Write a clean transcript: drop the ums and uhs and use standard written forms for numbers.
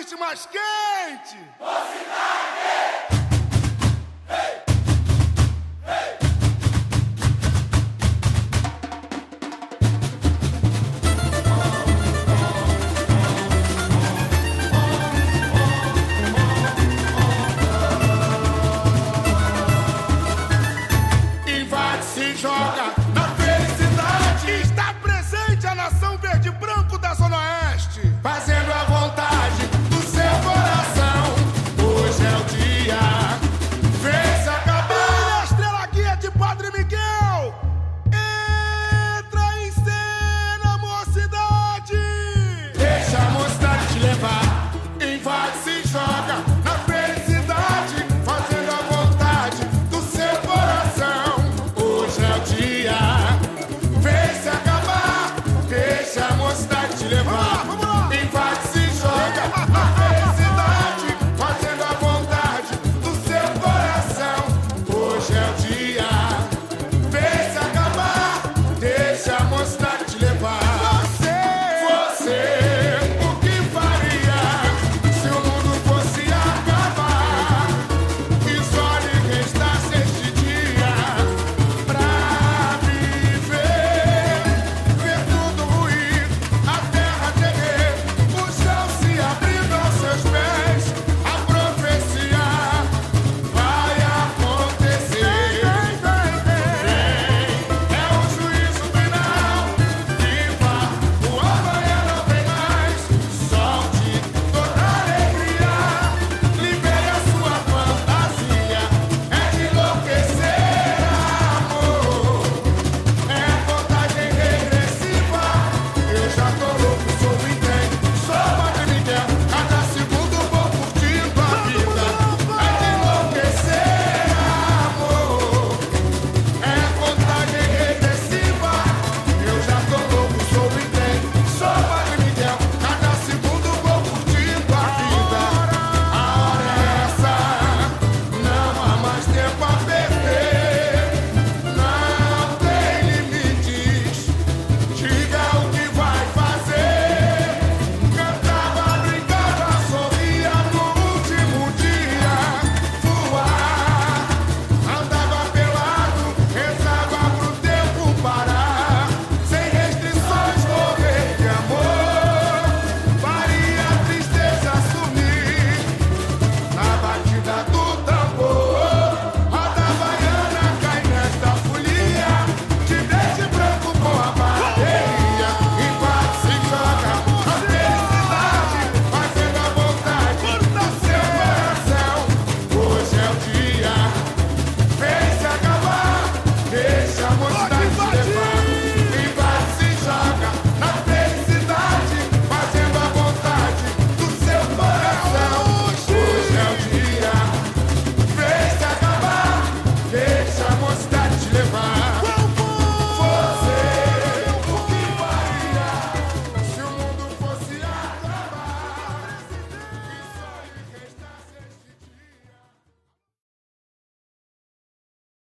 playlist mais quente. Invade, se joga na felicidade. Está presente a nação verde e branco da Zona Oeste. Fazendo a vontade do seu coração. Hoje é o dia, vem se acabar. A estrela guia de Padre Miguel. Entra em cena, mocidade. Deixa a mocidade te levar.